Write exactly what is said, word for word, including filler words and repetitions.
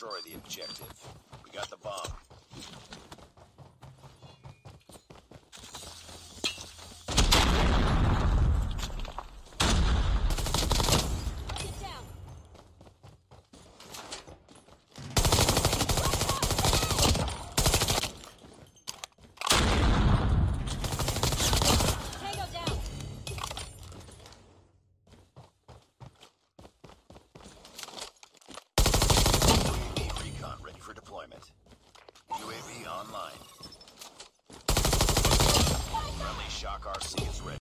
destroy the objective. We got the bomb. U A V online. Friendly Shock R C is ready.